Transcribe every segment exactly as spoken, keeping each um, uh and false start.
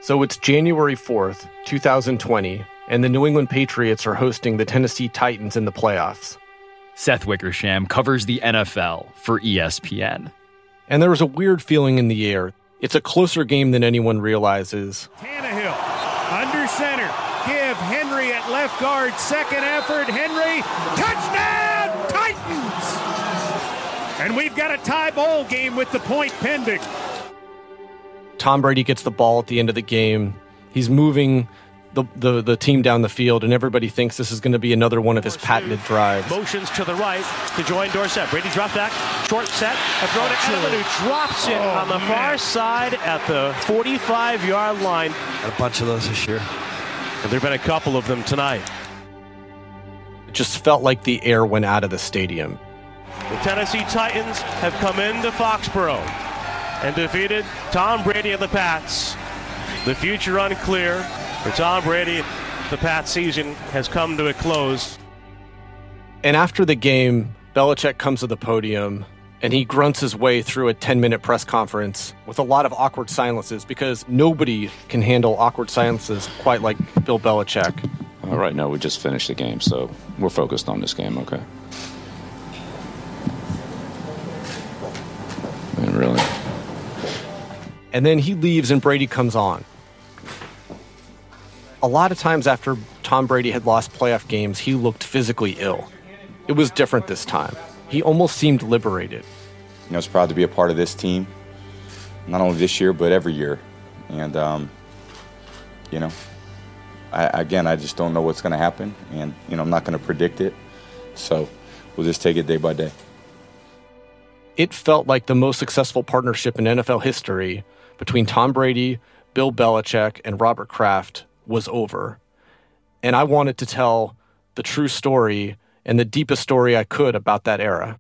So it's January fourth, twenty twenty, and the New England Patriots are hosting the Tennessee Titans in the playoffs. Seth Wickersham covers the N F L for E S P N. And there was a weird feeling in the air. It's a closer game than anyone realizes. Tannehill, under center, give Henry at left guard, second effort, Henry, touchdown, Titans! And we've got a tie ball game with the point pending. Tom Brady gets the ball at the end of the game. He's moving the, the, the team down the field, and everybody thinks this is going to be another one of his patented drives. Motions to the right to join Dorsett. Brady drops back, short set, a throw to Edelman, who drops it oh, on the man. far side at the forty-five-yard line. Got a bunch of those this year. And there have been a couple of them tonight. It just felt like the air went out of the stadium. The Tennessee Titans have come into Foxborough and defeated Tom Brady and the Pats. The future unclear for Tom Brady. The Pats season has come to a close. And after the game, Belichick comes to the podium and he grunts his way through a ten-minute press conference with a lot of awkward silences because nobody can handle awkward silences quite like Bill Belichick. All right, no, we just finished the game, so we're focused on this game, okay? And really. And then he leaves and Brady comes on. A lot of times after Tom Brady had lost playoff games, he looked physically ill. It was different this time. He almost seemed liberated. You know, it's proud to be a part of this team, not only this year, but every year. And, um, you know, I, again, I just don't know what's going to happen. And, you know, I'm not going to predict it. So we'll just take it day by day. It felt like the most successful partnership in N F L history between Tom Brady, Bill Belichick, and Robert Kraft was over. And I wanted to tell the true story and the deepest story I could about that era.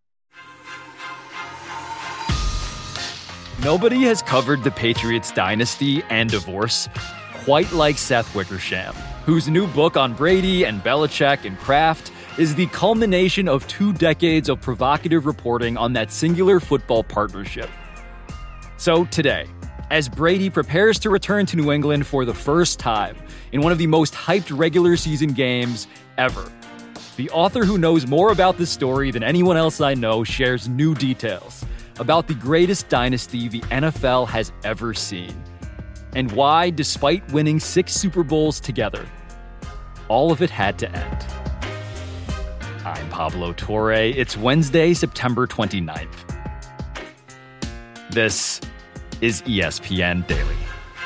Nobody has covered the Patriots dynasty and divorce quite like Seth Wickersham, whose new book on Brady and Belichick and Kraft is the culmination of two decades of provocative reporting on that singular football partnership. So today, as Brady prepares to return to New England for the first time in one of the most hyped regular season games ever, the author who knows more about this story than anyone else I know shares new details about the greatest dynasty the N F L has ever seen, and why, despite winning six Super Bowls together, all of it had to end. I'm Pablo Torre. It's Wednesday, September twenty-ninth. This is E S P N Daily.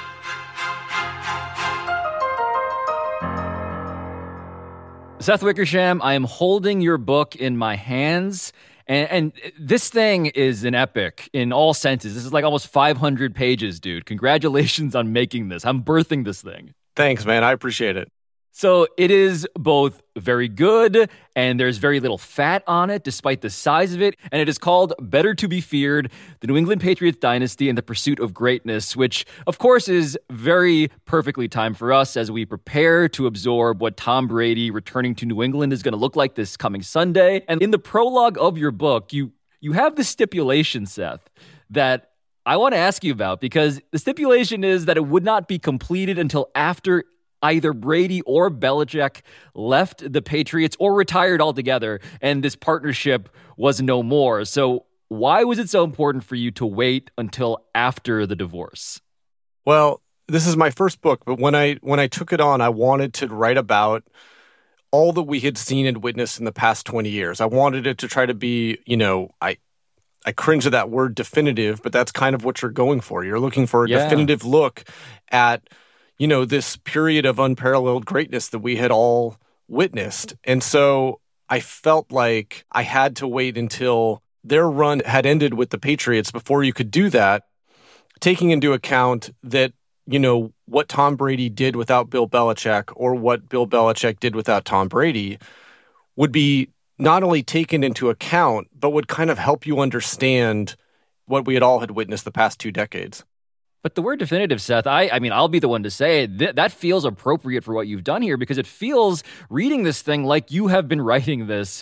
Seth Wickersham, I am holding your book in my hands, and, and this thing is an epic in all senses. This is like almost five hundred pages, dude. Congratulations on making this. I'm birthing this thing. Thanks, man. I appreciate it. So it is both very good and there's very little fat on it despite the size of it. And it is called Better to Be Feared, The New England Patriots Dynasty and the Pursuit of Greatness, which of course is very perfectly timed for us as we prepare to absorb what Tom Brady returning to New England is going to look like this coming Sunday. And in the prologue of your book, you, you have the stipulation, Seth, that I want to ask you about, because the stipulation is that it would not be completed until after either Brady or Belichick left the Patriots or retired altogether, and this partnership was no more. So why was it so important for you to wait until after the divorce? Well, this is my first book, but when I when I took it on, I wanted to write about all that we had seen and witnessed in the past twenty years. I wanted it to try to be, you know, I I cringe at that word definitive, but that's kind of what you're going for. You're looking for a yeah. definitive look at, you know, this period of unparalleled greatness that we had all witnessed. And so I felt like I had to wait until their run had ended with the Patriots before you could do that, taking into account that, you know, what Tom Brady did without Bill Belichick or what Bill Belichick did without Tom Brady would be not only taken into account, but would kind of help you understand what we had all had witnessed the past two decades. But the word definitive, Seth, I, I mean, I'll be the one to say it. Th- that feels appropriate for what you've done here, because it feels, reading this thing, like you have been writing this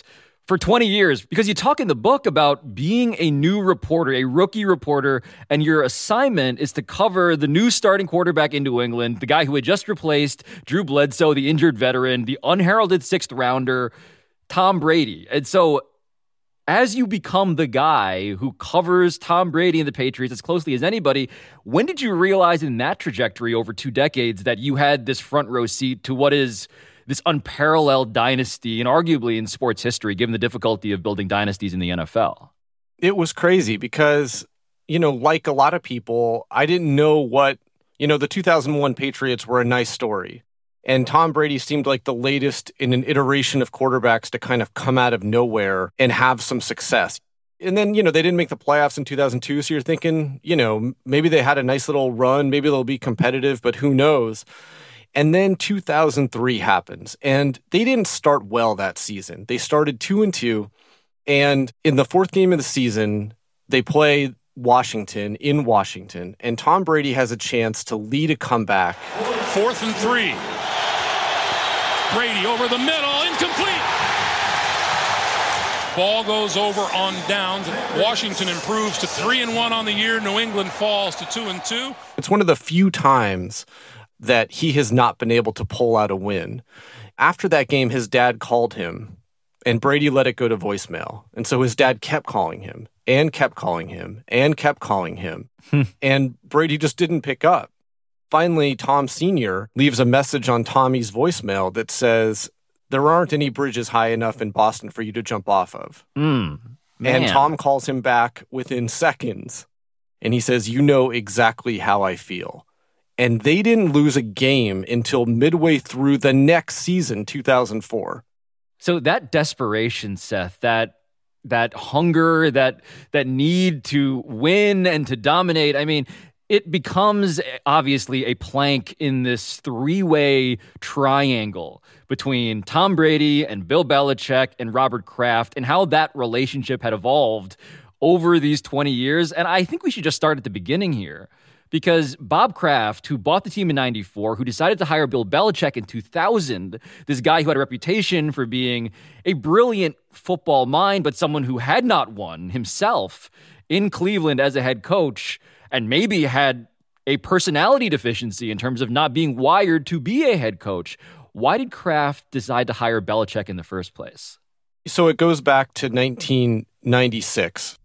for twenty years, because you talk in the book about being a new reporter, a rookie reporter, and your assignment is to cover the new starting quarterback in New England, the guy who had just replaced Drew Bledsoe, the injured veteran, the unheralded sixth rounder, Tom Brady. And so as you become the guy who covers Tom Brady and the Patriots as closely as anybody, when did you realize in that trajectory over two decades that you had this front row seat to what is this unparalleled dynasty, and arguably in sports history, given the difficulty of building dynasties in the N F L? It was crazy because, you know, like a lot of people, I didn't know what, you know, the two thousand one Patriots were a nice story. And Tom Brady seemed like the latest in an iteration of quarterbacks to kind of come out of nowhere and have some success. And then, you know, they didn't make the playoffs in two thousand two. So you're thinking, you know, maybe they had a nice little run. Maybe they'll be competitive, but who knows? And then two thousand three happens, and they didn't start well that season. They started two and two, and in the fourth game of the season, they play Washington in Washington, and Tom Brady has a chance to lead a comeback. Fourth and three. Brady over the middle, incomplete. Ball goes over on downs. Washington improves to three and one on the year. New England falls to two and two. It's one of the few times that he has not been able to pull out a win. After that game, his dad called him, and Brady let it go to voicemail. And so his dad kept calling him, and kept calling him, and kept calling him. And Brady just didn't pick up. Finally, Tom Senior leaves a message on Tommy's voicemail that says, there aren't any bridges high enough in Boston for you to jump off of. Mm, and Tom calls him back within seconds, and he says, you know exactly how I feel. And they didn't lose a game until midway through the next season, two thousand four. So that desperation, Seth, that that hunger, that that need to win and to dominate, I mean, it becomes obviously a plank in this three-way triangle between Tom Brady and Bill Belichick and Robert Kraft, and how that relationship had evolved over these twenty years. And I think we should just start at the beginning here, because Bob Kraft, who bought the team in ninety-four, who decided to hire Bill Belichick in two thousand, this guy who had a reputation for being a brilliant football mind, but someone who had not won himself in Cleveland as a head coach, and maybe had a personality deficiency in terms of not being wired to be a head coach. Why did Kraft decide to hire Belichick in the first place? So it goes back to nineteen ninety-six.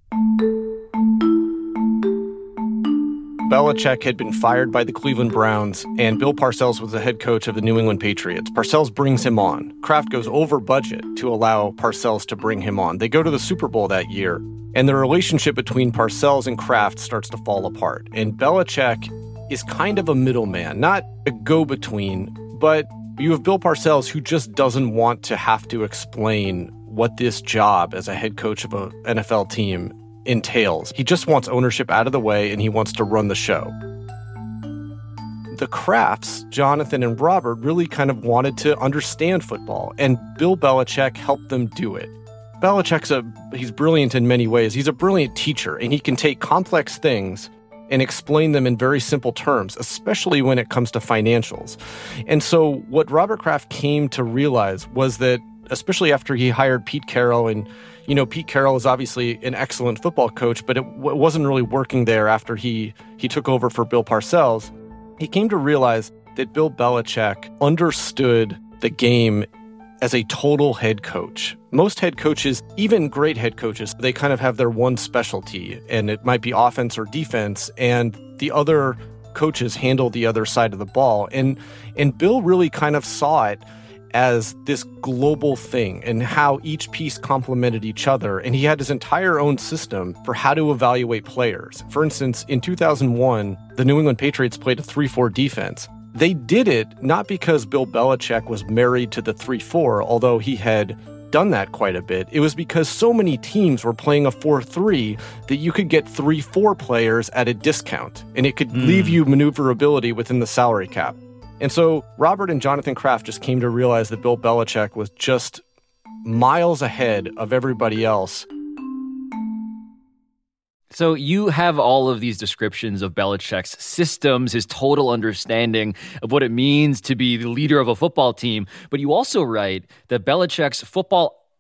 Belichick had been fired by the Cleveland Browns, and Bill Parcells was the head coach of the New England Patriots. Parcells brings him on. Kraft goes over budget to allow Parcells to bring him on. They go to the Super Bowl that year, and the relationship between Parcells and Kraft starts to fall apart. And Belichick is kind of a middleman, not a go-between, but you have Bill Parcells, who just doesn't want to have to explain what this job as a head coach of an N F L team entails. He just wants ownership out of the way, and he wants to run the show. The Krafts, Jonathan and Robert, really kind of wanted to understand football, and Bill Belichick helped them do it. Belichick's a, he's brilliant in many ways. He's a brilliant teacher, and he can take complex things and explain them in very simple terms, especially when it comes to financials. And so what Robert Kraft came to realize was that, especially after he hired Pete Carroll, and you know, Pete Carroll is obviously an excellent football coach, but it w- wasn't really working there after he, he took over for Bill Parcells. He came to realize that Bill Belichick understood the game as a total head coach. Most head coaches, even great head coaches, they kind of have their one specialty, and it might be offense or defense, and the other coaches handle the other side of the ball. And and Bill really kind of saw it as this global thing and how each piece complemented each other. And he had his entire own system for how to evaluate players. For instance, in two thousand one, the New England Patriots played a three four defense. They did it not because Bill Belichick was married to the three four, although he had done that quite a bit. It was because so many teams were playing a four three that you could get three four players at a discount, and it could mm. leave you maneuverability within the salary cap. And so Robert and Jonathan Kraft just came to realize that Bill Belichick was just miles ahead of everybody else. So you have all of these descriptions of Belichick's systems, his total understanding of what it means to be the leader of a football team, but you also write that Belichick's football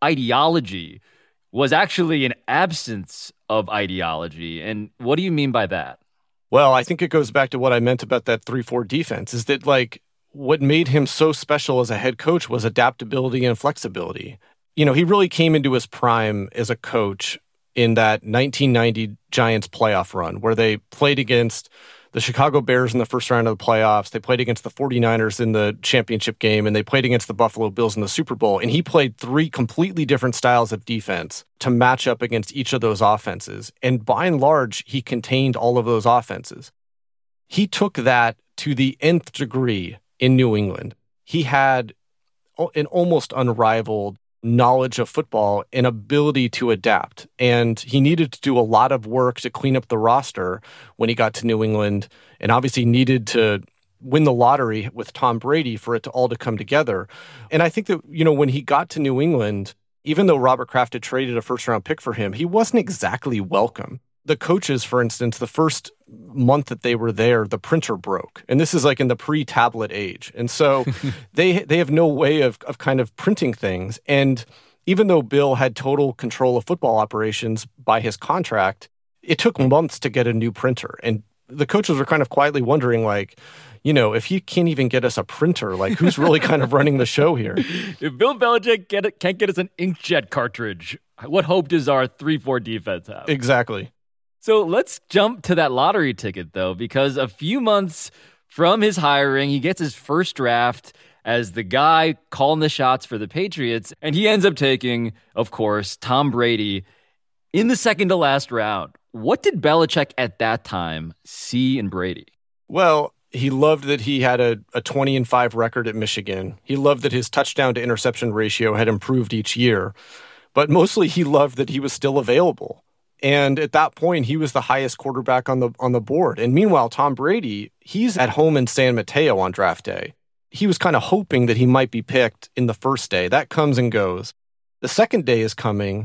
ideology was actually an absence of ideology. And what do you mean by that? Well, I think it goes back to what I meant about that three four defense, is that, like, what made him so special as a head coach was adaptability and flexibility. You know, he really came into his prime as a coach in that nineteen ninety Giants playoff run where they played against the Chicago Bears in the first round of the playoffs. They played against the forty-niners in the championship game, and they played against the Buffalo Bills in the Super Bowl. And he played three completely different styles of defense to match up against each of those offenses. And by and large, he contained all of those offenses. He took that to the nth degree in New England. He had an almost unrivaled knowledge of football and ability to adapt. And he needed to do a lot of work to clean up the roster when he got to New England, and obviously needed to win the lottery with Tom Brady for it to all to come together. And I think that, you know, when he got to New England, even though Robert Kraft had traded a first round pick for him, he wasn't exactly welcome. The coaches, for instance, the first month that they were there, the printer broke. And this is like in the pre-tablet age. And so they they have no way of, of kind of printing things. And even though Bill had total control of football operations by his contract, it took months to get a new printer. And the coaches were kind of quietly wondering, like, you know, if he can't even get us a printer, like, who's really kind of running the show here? If Bill Belichick get it, can't get us an inkjet cartridge, what hope does our three four defense have? Exactly. So let's jump to that lottery ticket, though, because a few months from his hiring, he gets his first draft as the guy calling the shots for the Patriots, and he ends up taking, of course, Tom Brady in the second to last round. What did Belichick at that time see in Brady? Well, he loved that he had a, a twenty and five record at Michigan. He loved that his touchdown to interception ratio had improved each year. But mostly he loved that he was still available. And at that point, he was the highest quarterback on the on the board. And meanwhile, Tom Brady, he's at home in San Mateo on draft day. He was kind of hoping that he might be picked in the first day. That comes and goes. The second day is coming,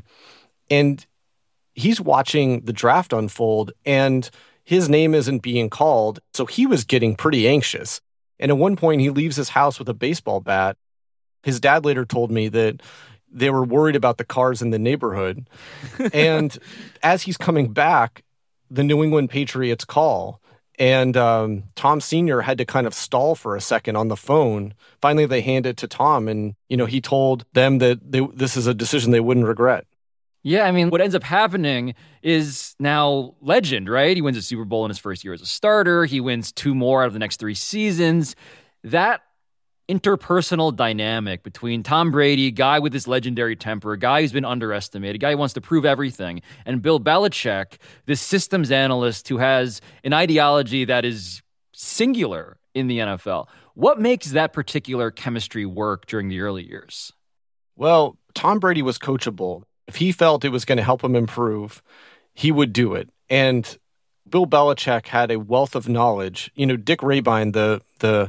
and he's watching the draft unfold, and his name isn't being called. So he was getting pretty anxious. And at one point, he leaves his house with a baseball bat. His dad later told me that they were worried about the cars in the neighborhood. And as he's coming back, the New England Patriots call. And um, Tom Senior had to kind of stall for a second on the phone. Finally, they hand it to Tom. And, you know, he told them that they, this is a decision they wouldn't regret. Yeah, I mean, what ends up happening is now legend, right? He wins a Super Bowl in his first year as a starter. He wins two more out of the next three seasons. That interpersonal dynamic between Tom Brady, guy with this legendary temper, a guy who's been underestimated, a guy who wants to prove everything, and Bill Belichick, this systems analyst who has an ideology that is singular in the N F L. What makes that particular chemistry work during the early years? Well, Tom Brady was coachable. If he felt it was going to help him improve, he would do it. And Bill Belichick had a wealth of knowledge. You know, Dick Rabine, the the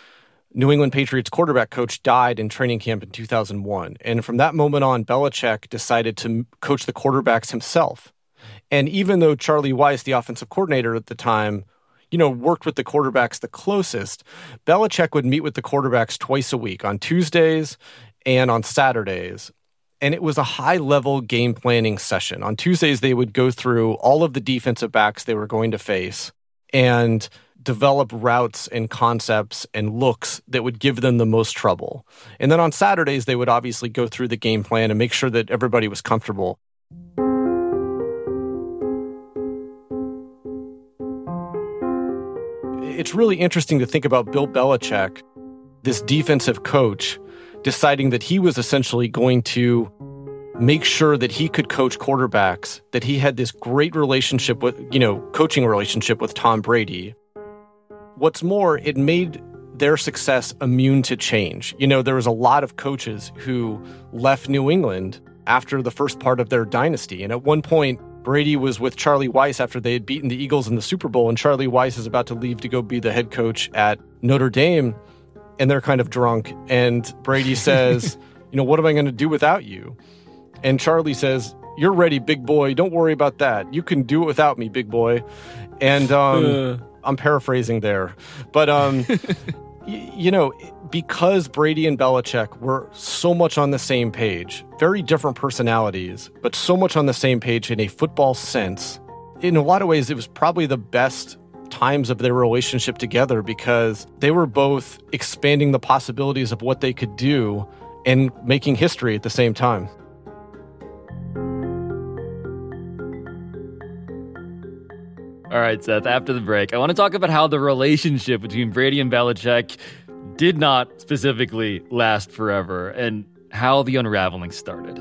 New England Patriots quarterback coach, died in training camp in two thousand one. And from that moment on, Belichick decided to coach the quarterbacks himself. And even though Charlie Weis, the offensive coordinator at the time, you know, worked with the quarterbacks the closest, Belichick would meet with the quarterbacks twice a week, on Tuesdays and on Saturdays. And it was a high-level game planning session. On Tuesdays, they would go through all of the defensive backs they were going to face and develop routes and concepts and looks that would give them the most trouble. And then on Saturdays, they would obviously go through the game plan and make sure that everybody was comfortable. It's really interesting to think about Bill Belichick, this defensive coach, deciding that he was essentially going to make sure that he could coach quarterbacks, that he had this great relationship with, you know, coaching relationship with Tom Brady. What's more, it made their success immune to change. You know, there was a lot of coaches who left New England after the first part of their dynasty. And at one point, Brady was with Charlie Weis after they had beaten the Eagles in the Super Bowl, and Charlie Weis is about to leave to go be the head coach at Notre Dame, and they're kind of drunk. And Brady says, you know, what am I going to do without you? And Charlie says, you're ready, big boy. Don't worry about that. You can do it without me, big boy. And um, uh. I'm paraphrasing there. But um, You know, because Brady and Belichick were so much on the same page, very different personalities, but so much on the same page in a football sense, in a lot of ways, it was probably the best times of their relationship together because they were both expanding the possibilities of what they could do and making history at the same time. All right, Seth, after the break, I want to talk about how the relationship between Brady and Belichick did not specifically last forever and how the unraveling started.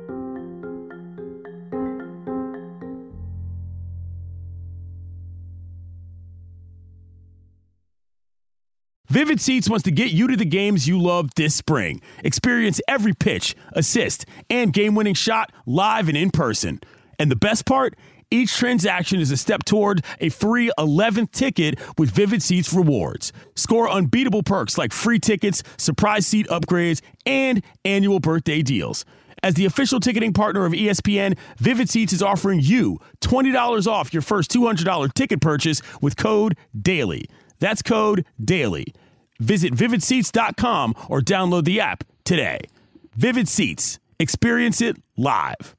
Vivid Seats wants to get you to the games you love this spring. Experience every pitch, assist, and game-winning shot live and in person. And the best part? Each transaction is a step toward a free eleventh ticket with Vivid Seats rewards. Score unbeatable perks like free tickets, surprise seat upgrades, and annual birthday deals. As the official ticketing partner of E S P N, Vivid Seats is offering you twenty dollars off your first two hundred dollars ticket purchase with code DAILY. That's code DAILY. Visit vivid seats dot com or download the app today. Vivid Seats. Experience it live.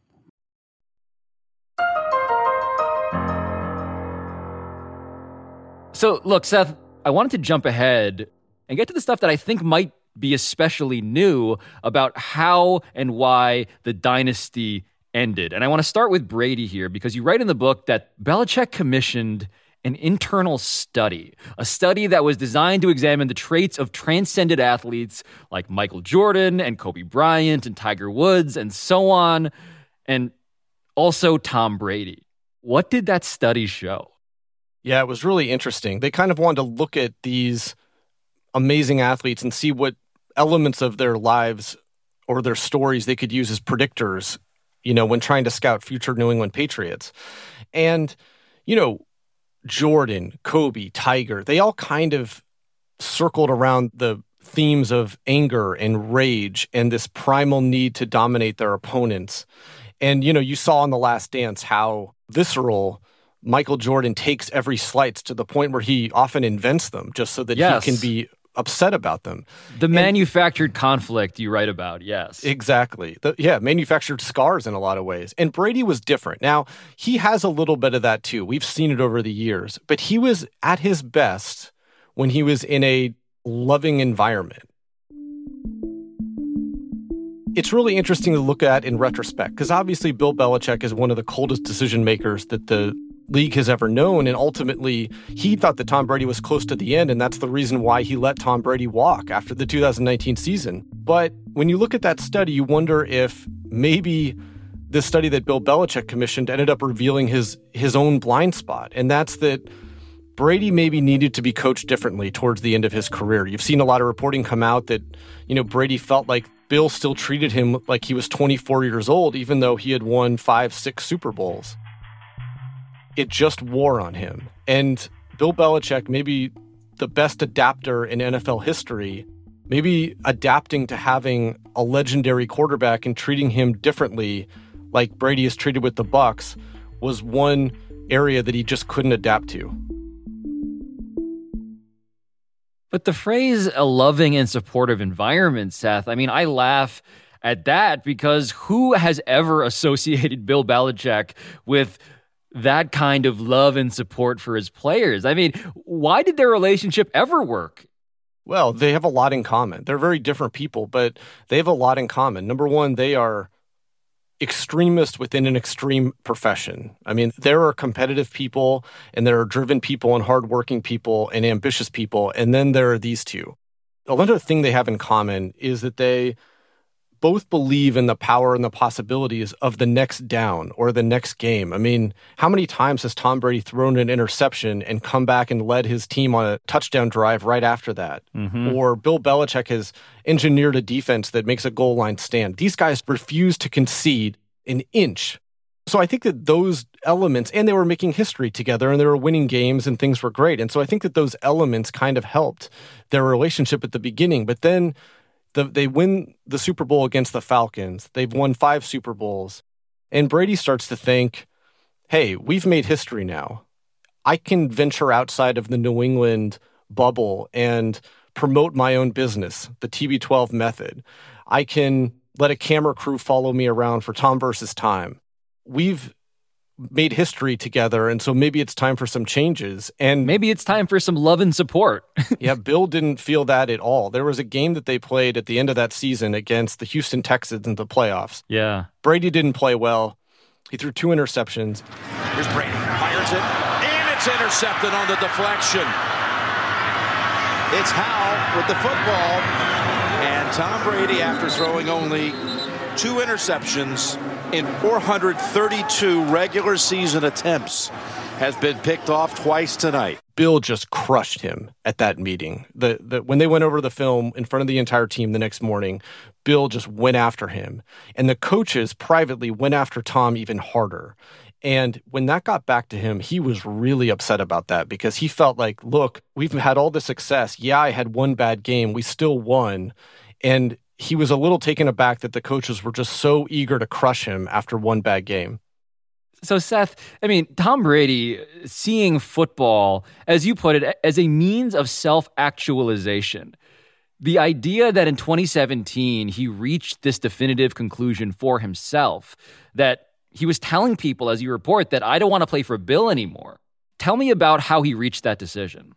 So, look, Seth, I wanted to jump ahead and get to the stuff that I think might be especially new about how and why the dynasty ended. And I want to start with Brady here because you write in the book that Belichick commissioned an internal study, a study that was designed to examine the traits of transcended athletes like Michael Jordan and Kobe Bryant and Tiger Woods and so on, and also Tom Brady. What did that study show? Yeah, it was really interesting. They kind of wanted to look at these amazing athletes and see what elements of their lives or their stories they could use as predictors, you know, when trying to scout future New England Patriots. And, you know, Jordan, Kobe, Tiger, they all kind of circled around the themes of anger and rage and this primal need to dominate their opponents. And, you know, you saw in The Last Dance how visceral Michael Jordan takes every slight to the point where he often invents them just so that yes. he can be upset about them. The and, manufactured conflict you write about, yes. Exactly. The, yeah, manufactured scars in a lot of ways. And Brady was different. Now, he has a little bit of that too. We've seen it over the years. But he was at his best when he was in a loving environment. It's really interesting to look at in retrospect because obviously Bill Belichick is one of the coldest decision makers that the league has ever known, and ultimately he thought that Tom Brady was close to the end, and that's the reason why he let Tom Brady walk after the two thousand nineteen season. But when you look at that study, you wonder if maybe the study that Bill Belichick commissioned ended up revealing his his own blind spot, and that's that Brady maybe needed to be coached differently towards the end of his career. You've seen a lot of reporting come out that, you know, Brady felt like Bill still treated him like he was twenty-four years old, even though he had won five, six Super Bowls. It just wore on him. And Bill Belichick, maybe the best adapter in N F L history, maybe adapting to having a legendary quarterback and treating him differently like Brady is treated with the Bucs, was one area that he just couldn't adapt to. But the phrase a loving and supportive environment, Seth, I mean, I laugh at that because who has ever associated Bill Belichick with that kind of love and support for his players? I mean, why did their relationship ever work? Well, they have a lot in common. They're very different people, but they have a lot in common. Number one, they are extremists within an extreme profession. I mean, there are competitive people, and there are driven people, and hardworking people, and ambitious people, and then there are these two. Another thing they have in common is that they both believe in the power and the possibilities of the next down or the next game. I mean, how many times has Tom Brady thrown an interception and come back and led his team on a touchdown drive right after that? Mm-hmm. Or Bill Belichick has engineered a defense that makes a goal line stand. These guys refuse to concede an inch. So I think that those elements, and they were making history together and they were winning games and things were great. And so I think that those elements kind of helped their relationship at the beginning. But then The, they win the Super Bowl against the Falcons. They've won five Super Bowls. And Brady starts to think, hey, we've made history now. I can venture outside of the New England bubble and promote my own business, the T B twelve method. I can let a camera crew follow me around for Tom versus Time. We've made history together, and so maybe it's time for some changes. And maybe it's time for some love and support. Yeah, Bill didn't feel that at all. There was a game that they played at the end of that season against the Houston Texans in the playoffs. Yeah. Brady didn't play well. He threw two interceptions. Here's Brady, fires it, and it's intercepted on the deflection. It's Howell with the football, and Tom Brady, after throwing only two interceptions in four hundred thirty-two regular season attempts, has been picked off twice tonight. Bill just crushed him at that meeting. The, the when they went over the film in front of the entire team the next morning, Bill just went after him. And the coaches privately went after Tom even harder. And when that got back to him, he was really upset about that because he felt like, look, we've had all this success. Yeah, I had one bad game. We still won. And he was a little taken aback that the coaches were just so eager to crush him after one bad game. So, Seth, I mean, Tom Brady seeing football, as you put it, as a means of self-actualization. The idea that in twenty seventeen, he reached this definitive conclusion for himself, that he was telling people, as you report, that I don't want to play for Bill anymore. Tell me about how he reached that decision.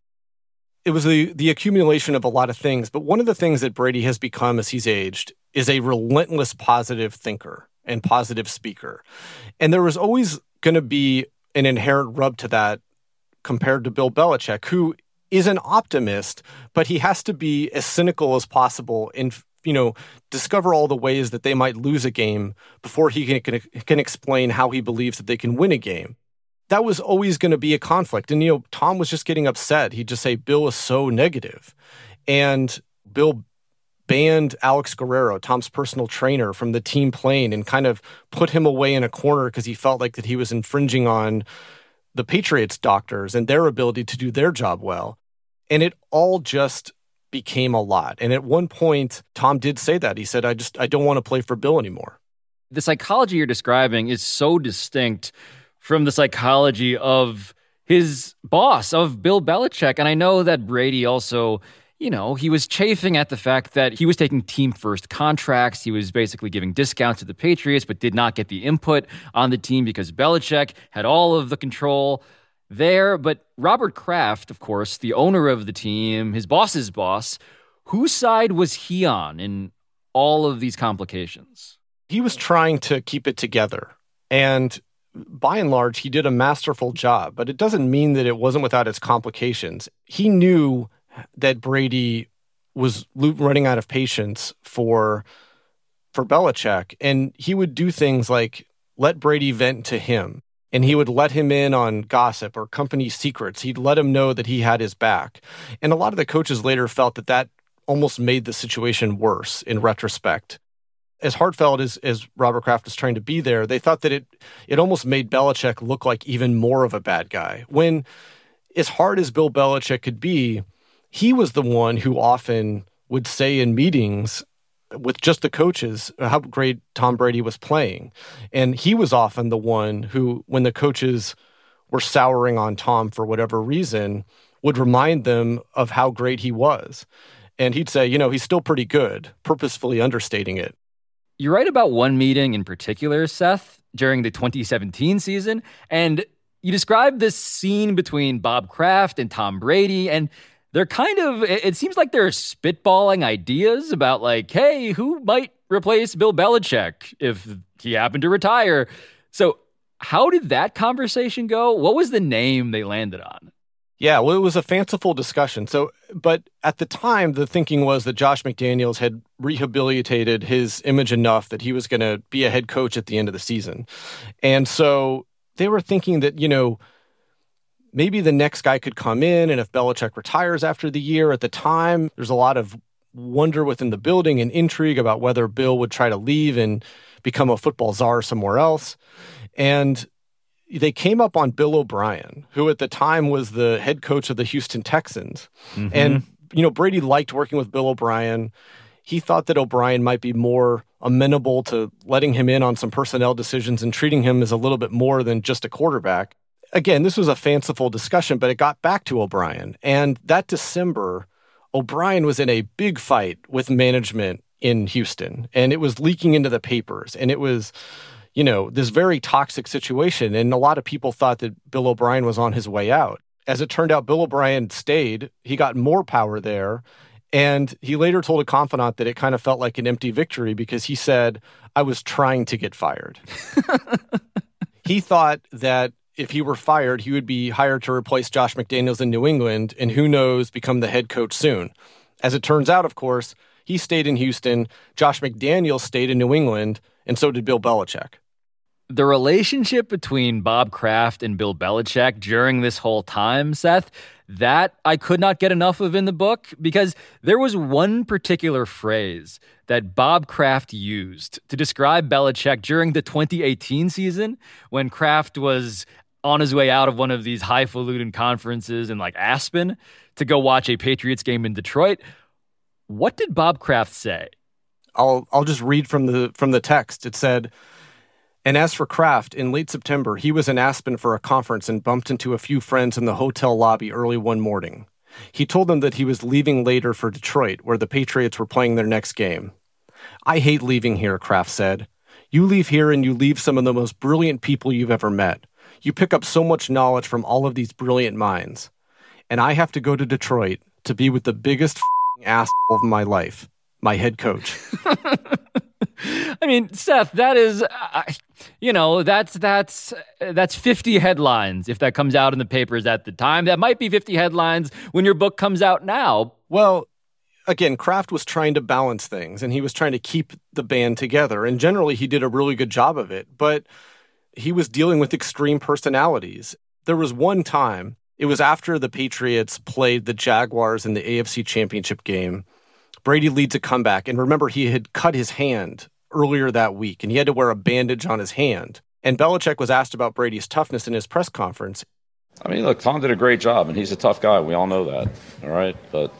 It was the, the accumulation of a lot of things, but one of the things that Brady has become as he's aged is a relentless positive thinker and positive speaker. And there was always going to be an inherent rub to that compared to Bill Belichick, who is an optimist, but he has to be as cynical as possible and, you know, discover all the ways that they might lose a game before he can, can, can explain how he believes that they can win a game. That was always going to be a conflict. And, you know, Tom was just getting upset. He'd just say, Bill is so negative. And Bill banned Alex Guerrero, Tom's personal trainer, from the team plane and kind of put him away in a corner because he felt like that he was infringing on the Patriots doctors and their ability to do their job well. And it all just became a lot. And at one point, Tom did say that. He said, I just, I don't want to play for Bill anymore. The psychology you're describing is so distinct from the psychology of his boss, of Bill Belichick. And I know that Brady also, you know, he was chafing at the fact that he was taking team-first contracts. He was basically giving discounts to the Patriots, but did not get the input on the team because Belichick had all of the control there. But Robert Kraft, of course, the owner of the team, his boss's boss, whose side was he on in all of these complications? He was trying to keep it together. And by and large, he did a masterful job, but it doesn't mean that it wasn't without its complications. He knew that Brady was running out of patience for for Belichick, and he would do things like let Brady vent to him, and he would let him in on gossip or company secrets. He'd let him know that he had his back. And a lot of the coaches later felt that that almost made the situation worse in retrospect. As heartfelt as, as Robert Kraft was trying to be there, they thought that it it almost made Belichick look like even more of a bad guy. When, as hard as Bill Belichick could be, he was the one who often would say in meetings with just the coaches how great Tom Brady was playing. And he was often the one who, when the coaches were souring on Tom for whatever reason, would remind them of how great he was. And he'd say, you know, he's still pretty good, purposefully understating it. You write about one meeting in particular, Seth, during the twenty seventeen season, and you describe this scene between Bob Kraft and Tom Brady, and they're kind of, it seems like they're spitballing ideas about like, hey, who might replace Bill Belichick if he happened to retire? So how did that conversation go? What was the name they landed on? Yeah, well, it was a fanciful discussion. So, but at the time, the thinking was that Josh McDaniels had rehabilitated his image enough that he was going to be a head coach at the end of the season. And so they were thinking that, you know, maybe the next guy could come in, and if Belichick retires after the year, at the time, there's a lot of wonder within the building and intrigue about whether Bill would try to leave and become a football czar somewhere else. And they came up on Bill O'Brien, who at the time was the head coach of the Houston Texans. Mm-hmm. And, you know, Brady liked working with Bill O'Brien. He thought that O'Brien might be more amenable to letting him in on some personnel decisions and treating him as a little bit more than just a quarterback. Again, this was a fanciful discussion, but it got back to O'Brien. And that December, O'Brien was in a big fight with management in Houston, and it was leaking into the papers, and it was, you know, this very toxic situation, and a lot of people thought that Bill O'Brien was on his way out. As it turned out, Bill O'Brien stayed. He got more power there, and he later told a confidant that it kind of felt like an empty victory because he said, I was trying to get fired. He thought that if he were fired, he would be hired to replace Josh McDaniels in New England, and who knows, become the head coach soon. As it turns out, of course, he stayed in Houston, Josh McDaniels stayed in New England, and so did Bill Belichick. The relationship between Bob Kraft and Bill Belichick during this whole time, Seth, that I could not get enough of in the book because there was one particular phrase that Bob Kraft used to describe Belichick during the twenty eighteen season when Kraft was on his way out of one of these highfalutin conferences in like Aspen to go watch a Patriots game in Detroit. What did Bob Kraft say? I'll I'll just read from the from the text. It said, and as for Kraft, in late September, he was in Aspen for a conference and bumped into a few friends in the hotel lobby early one morning. He told them that he was leaving later for Detroit, where the Patriots were playing their next game. I hate leaving here, Kraft said. You leave here and you leave some of the most brilliant people you've ever met. You pick up so much knowledge from all of these brilliant minds. And I have to go to Detroit to be with the biggest f***ing asshole of my life, my head coach. I mean, Seth, that is, uh, you know, that's that's that's fifty headlines if that comes out in the papers at the time. That might be fifty headlines when your book comes out now. Well, again, Kraft was trying to balance things, and he was trying to keep the band together. And generally, he did a really good job of it. But he was dealing with extreme personalities. There was one time, it was after the Patriots played the Jaguars in the A F C Championship game. Brady leads a comeback. And remember, he had cut his hand earlier that week, and he had to wear a bandage on his hand. And Belichick was asked about Brady's toughness in his press conference. I mean, look, Tom did a great job, and he's a tough guy. We all know that, all right? But,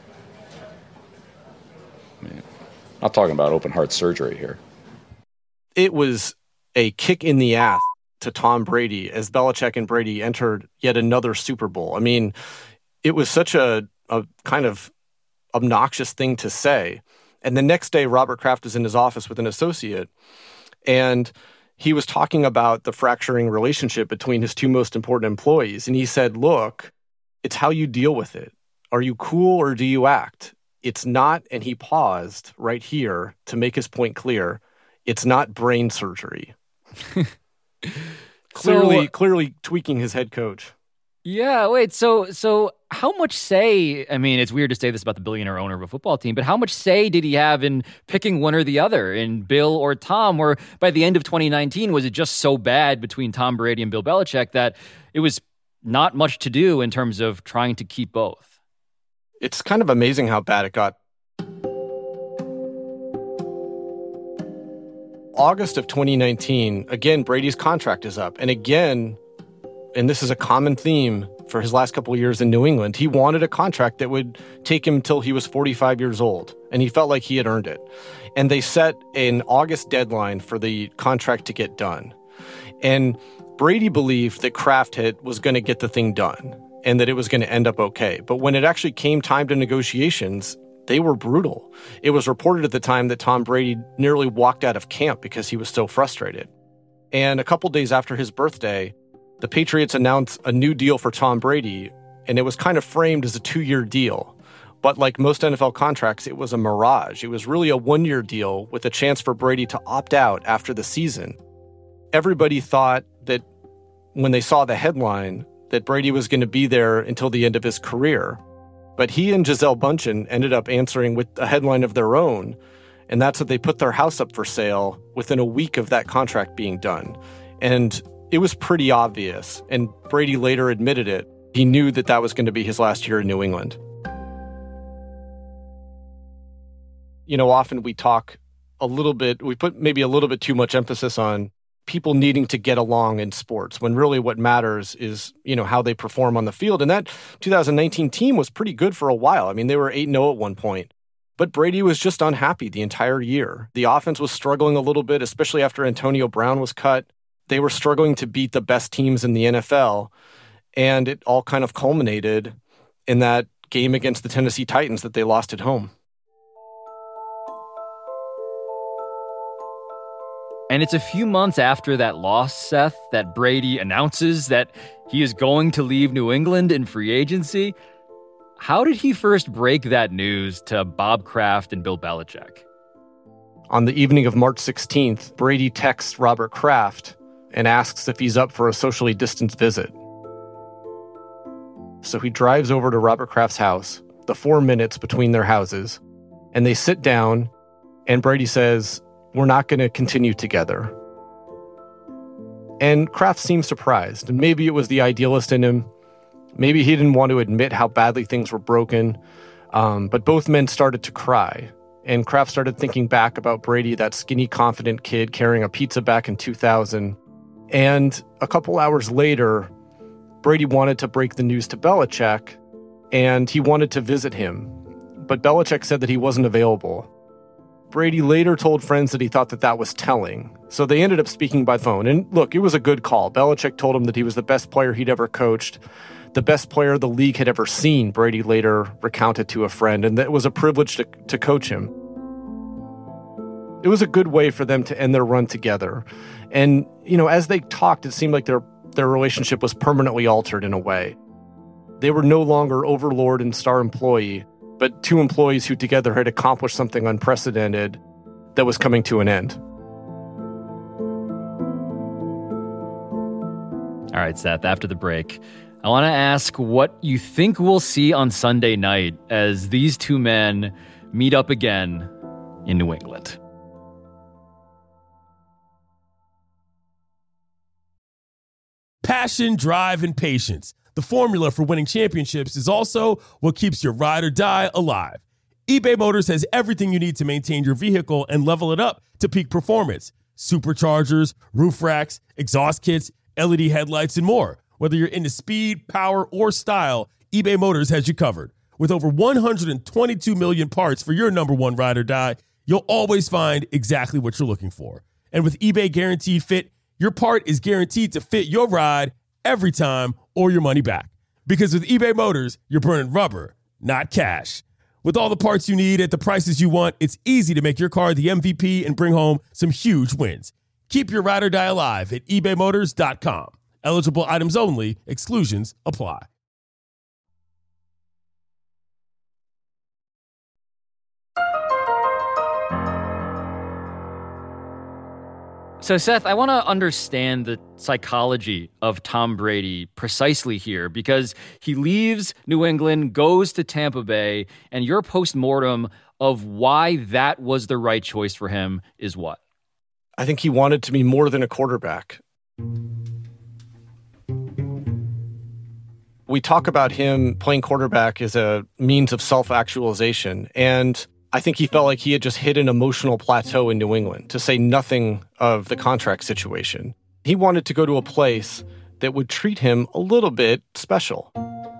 I mean, I'm not talking about open-heart surgery here. It was a kick in the ass to Tom Brady as Belichick and Brady entered yet another Super Bowl. I mean, it was such a, a kind of obnoxious thing to say. And the next day, Robert Kraft was in his office with an associate, and he was talking about the fracturing relationship between his two most important employees. And he said, look, it's how you deal with it. Are you cool or do you act? It's not, and he paused right here to make his point clear, it's not brain surgery. clearly, so, clearly tweaking his head coach. Yeah, wait, so so how much say, I mean, it's weird to say this about the billionaire owner of a football team, but how much say did he have in picking one or the other, in Bill or Tom, or by the end of twenty nineteen, was it just so bad between Tom Brady and Bill Belichick that it was not much to do in terms of trying to keep both? It's kind of amazing how bad it got. August of twenty nineteen, again, Brady's contract is up, and again, and this is a common theme for his last couple of years in New England, he wanted a contract that would take him till he was forty-five years old, and he felt like he had earned it. And they set an August deadline for the contract to get done. And Brady believed that Kraft had, was going to get the thing done and that it was going to end up okay. But when it actually came time to negotiations, they were brutal. It was reported at the time that Tom Brady nearly walked out of camp because he was so frustrated. And a couple days after his birthday, the Patriots announced a new deal for Tom Brady, and it was kind of framed as a two-year deal. But like most N F L contracts, it was a mirage. It was really a one-year deal with a chance for Brady to opt out after the season. Everybody thought that when they saw the headline that Brady was going to be there until the end of his career. But he and Gisele Bündchen ended up answering with a headline of their own, and that's that they put their house up for sale within a week of that contract being done. And it was pretty obvious, and Brady later admitted it. He knew that that was going to be his last year in New England. You know, often we talk a little bit, we put maybe a little bit too much emphasis on people needing to get along in sports, when really what matters is, you know, how they perform on the field. And that two thousand nineteen team was pretty good for a while. I mean, they were eight and oh at one point. But Brady was just unhappy the entire year. The offense was struggling a little bit, especially after Antonio Brown was cut. They were struggling to beat the best teams in the N F L, and it all kind of culminated in that game against the Tennessee Titans that they lost at home. And it's a few months after that loss, Seth, that Brady announces that he is going to leave New England in free agency. How did he first break that news to Bob Kraft and Bill Belichick? On the evening of March sixteenth, Brady texts Robert Kraft and asks if he's up for a socially distanced visit. So he drives over to Robert Kraft's house, the four minutes between their houses, and they sit down, and Brady says, "We're not going to continue together." And Kraft seemed surprised, and maybe it was the idealist in him. Maybe he didn't want to admit how badly things were broken, um, but both men started to cry. And Kraft started thinking back about Brady, that skinny, confident kid carrying a pizza back in two thousand. And a couple hours later, Brady wanted to break the news to Belichick, and he wanted to visit him. But Belichick said that he wasn't available. Brady later told friends that he thought that that was telling. So they ended up speaking by phone. And look, it was a good call. Belichick told him that he was the best player he'd ever coached, the best player the league had ever seen, Brady later recounted to a friend, and that it was a privilege to, to coach him. It was a good way for them to end their run together. And, you know, as they talked, it seemed like their their relationship was permanently altered in a way. They were no longer overlord and star employee, but two employees who together had accomplished something unprecedented that was coming to an end. All right, Seth, after the break, I want to ask what you think we'll see on Sunday night as these two men meet up again in New England. Passion, drive, and patience. The formula for winning championships is also what keeps your ride or die alive. eBay Motors has everything you need to maintain your vehicle and level it up to peak performance. Superchargers, roof racks, exhaust kits, L E D headlights, and more. Whether you're into speed, power, or style, eBay Motors has you covered. With over one hundred twenty-two million parts for your number one ride or die, you'll always find exactly what you're looking for. And with eBay Guaranteed Fit, your part is guaranteed to fit your ride every time or your money back. Because with eBay Motors, you're burning rubber, not cash. With all the parts you need at the prices you want, it's easy to make your car the M V P and bring home some huge wins. Keep your ride or die alive at ebay motors dot com. Eligible items only. Exclusions apply. So, Seth, I want to understand the psychology of Tom Brady precisely here, because he leaves New England, goes to Tampa Bay, and your postmortem of why that was the right choice for him is what? I think he wanted to be more than a quarterback. We talk about him playing quarterback as a means of self-actualization, and I think he felt like he had just hit an emotional plateau in New England, to say nothing of the contract situation. He wanted to go to a place that would treat him a little bit special.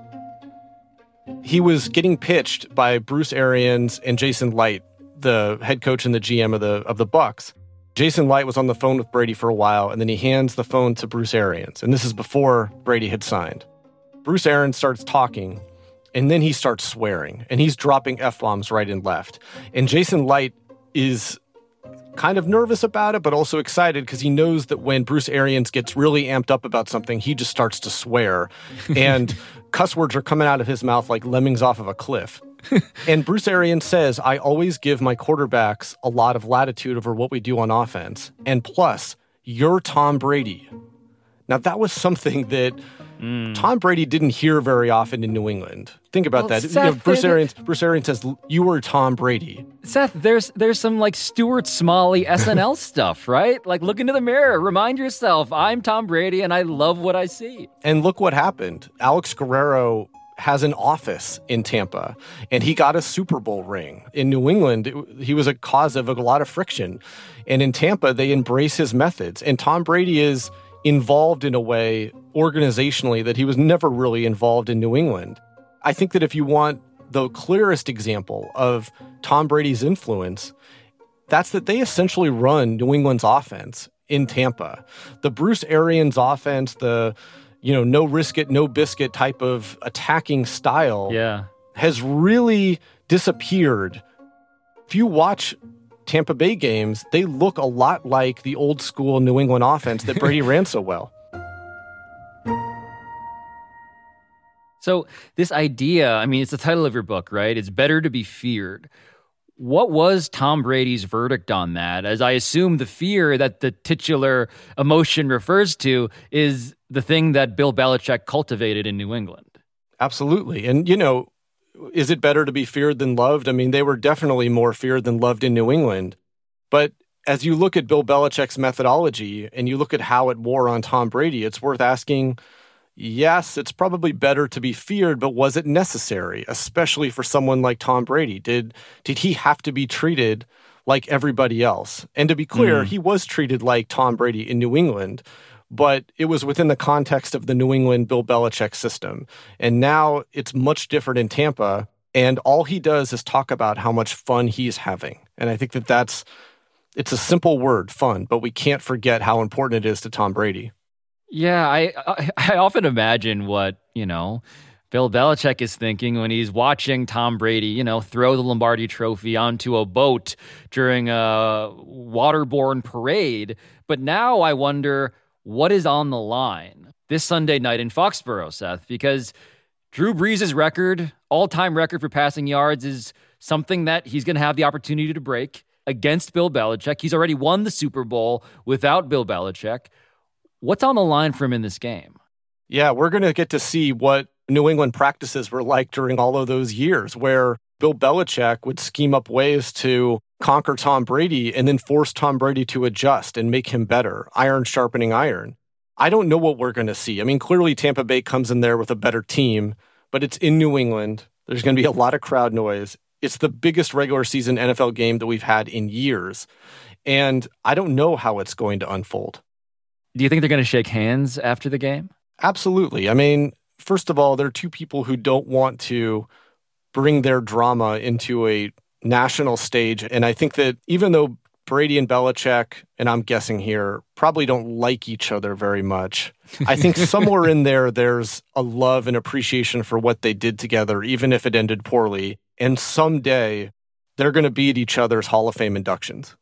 He was getting pitched by Bruce Arians and Jason Licht, the head coach and the G M of the of the Bucs. Jason Licht was on the phone with Brady for a while, and then he hands the phone to Bruce Arians, and this is before Brady had signed. Bruce Arians starts talking, and then he starts swearing, and he's dropping F-bombs right and left. And Jason Licht is kind of nervous about it, but also excited because he knows that when Bruce Arians gets really amped up about something, he just starts to swear. And cuss words are coming out of his mouth like lemmings off of a cliff. And Bruce Arians says, "I always give my quarterbacks a lot of latitude over what we do on offense. And plus, you're Tom Brady." Now, that was something that mm. Tom Brady didn't hear very often in New England. Think about well, that. Seth, you know, Bruce Arians, Bruce Arians says, "You were Tom Brady." Seth, there's there's some like Stuart Smalley S N L stuff, right? Like, look into the mirror, remind yourself, I'm Tom Brady and I love what I see. And look what happened. Alex Guerrero has an office in Tampa, and he got a Super Bowl ring. In New England, it, he was a cause of a lot of friction. And in Tampa, they embrace his methods. And Tom Brady is involved in a way organizationally that he was never really involved in New England. I think that if you want the clearest example of Tom Brady's influence, that's that they essentially run New England's offense in Tampa. The Bruce Arians offense, the, you know, no risk it, no biscuit type of attacking style. Yeah. has really disappeared. If you watch Tampa Bay games, they look a lot like the old school New England offense that Brady ran so well. So this idea, I mean, it's the title of your book, right? It's better to be feared. What was Tom Brady's verdict on that? As I assume the fear that the titular emotion refers to is the thing that Bill Belichick cultivated in New England. Absolutely. And, you know, is it better to be feared than loved? I mean, they were definitely more feared than loved in New England. But as you look at Bill Belichick's methodology and you look at how it wore on Tom Brady, it's worth asking, yes, it's probably better to be feared, but was it necessary, especially for someone like Tom Brady? Did did he have to be treated like everybody else? And to be clear, mm. he was treated like Tom Brady in New England, but it was within the context of the New England Bill Belichick system. And now it's much different in Tampa, and all he does is talk about how much fun he's having. And I think that that's, it's a simple word, fun, but we can't forget how important it is to Tom Brady. Yeah, I, I I often imagine what, you know, Bill Belichick is thinking when he's watching Tom Brady, you know, throw the Lombardi Trophy onto a boat during a waterborne parade. But now I wonder what is on the line this Sunday night in Foxborough, Seth, because Drew Brees' record, all-time record for passing yards, is something that he's going to have the opportunity to break against Bill Belichick. He's already won the Super Bowl without Bill Belichick. What's on the line for him in this game? Yeah, we're going to get to see what New England practices were like during all of those years where Bill Belichick would scheme up ways to conquer Tom Brady and then force Tom Brady to adjust and make him better, iron sharpening iron. I don't know what we're going to see. I mean, clearly Tampa Bay comes in there with a better team, but it's in New England. There's going to be a lot of crowd noise. It's the biggest regular season N F L game that we've had in years, and I don't know how it's going to unfold. Do you think they're going to shake hands after the game? Absolutely. I mean, first of all, there are two people who don't want to bring their drama into a national stage. And I think that even though Brady and Belichick, and I'm guessing here, probably don't like each other very much, I think somewhere in there, there's a love and appreciation for what they did together, even if it ended poorly. And someday, they're going to be at each other's Hall of Fame inductions.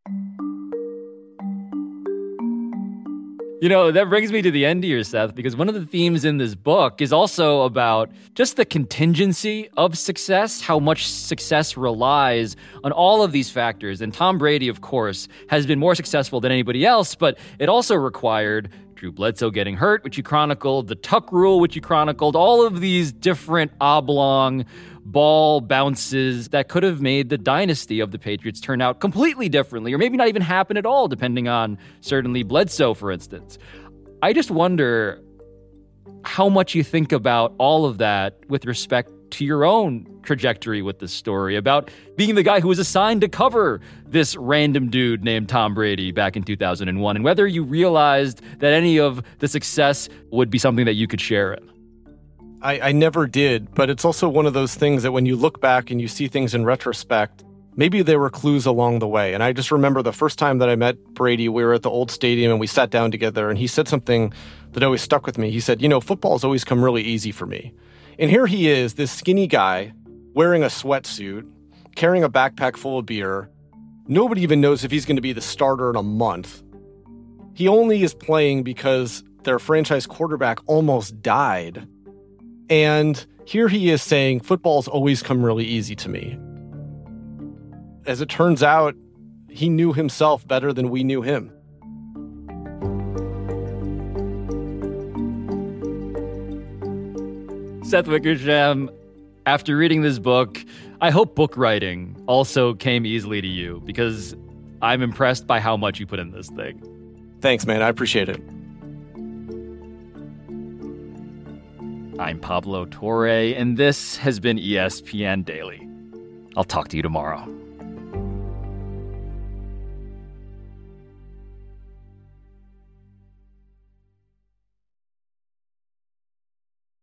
You know, that brings me to the end here, Seth, because one of the themes in this book is also about just the contingency of success, how much success relies on all of these factors. And Tom Brady, of course, has been more successful than anybody else, but it also required Drew Bledsoe getting hurt, which you chronicled, the Tuck rule, which you chronicled, all of these different oblong ball bounces that could have made the dynasty of the Patriots turn out completely differently, or maybe not even happen at all, depending on certainly Bledsoe, for instance. I just wonder how much you think about all of that with respect to your own trajectory with this story, about being the guy who was assigned to cover this random dude named Tom Brady back in two thousand one, and whether you realized that any of the success would be something that you could share in. I, I never did, but it's also one of those things that when you look back and you see things in retrospect, maybe there were clues along the way. And I just remember the first time that I met Brady, we were at the old stadium and we sat down together and he said something that always stuck with me. He said, you know, football's always come really easy for me. And here he is, this skinny guy wearing a sweatsuit, carrying a backpack full of beer. Nobody even knows if he's going to be the starter in a month. He only is playing because their franchise quarterback almost died. And here he is saying, football's always come really easy to me. As it turns out, he knew himself better than we knew him. Seth Wickersham, after reading this book, I hope book writing also came easily to you, because I'm impressed by how much you put in this thing. Thanks, man. I appreciate it. I'm Pablo Torre, and this has been E S P N Daily. I'll talk to you tomorrow.